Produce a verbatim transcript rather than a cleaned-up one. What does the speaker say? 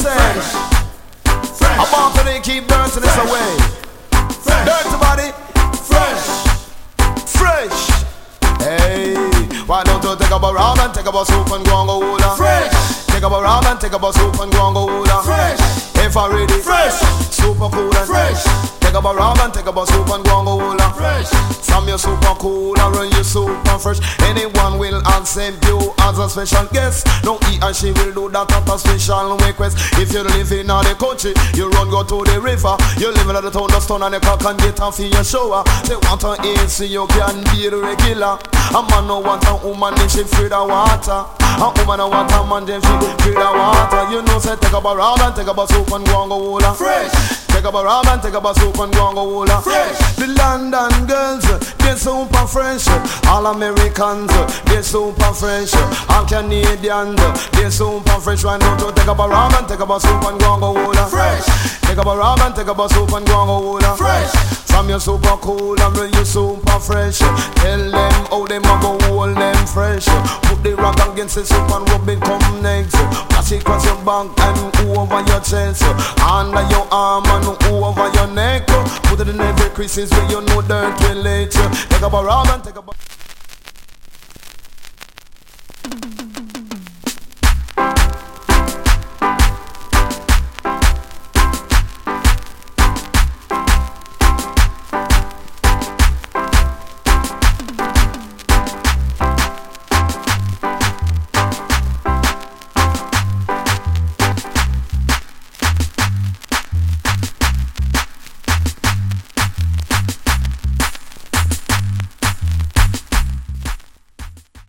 Fresh. Fresh. I want to keep dirty this away. Fresh. Dirty body. Fresh. Fresh. Hey, why don't you take up a rum and take up a soup and go and go hula? Fresh. Take up a rum and take up a soup and go and go hula. Fresh. If I ready. Fresh. Super cool and fresh. Take up a rum and take up a soup and go and go hula. Fresh. From your super cool and run you super fresh. Anyone will accept you as a special guest. No, he and she will do that at a special request. If you live in the country, you run go to the river. You live in the town, the stone and the cock and get off in your shower. They want to eat so you can be the regular. A man no want a woman if she free the water. A woman no want a man if she free the water. You know say take up a rum and take up a soup and go and go hula. Fresh. Take up a rum and take up a soup and go and go hula. Fresh. The London girls, they're super fresh. All Americans, they're super fresh. All Canadians, they're super fresh. Why don't you take up a rum and take up a soup and go and go hula? Fresh. Take up a rum and take up a soup and go and go hula. Fresh. From you super cool and real you super fresh. Tell them how them a go hold them fresh. Put the rock against the soup and rub it come next. Pass it across your back and over your chest. Under your arm and over your neck. Put it in every creases where you know dirt will let you. Take up a rum and take up a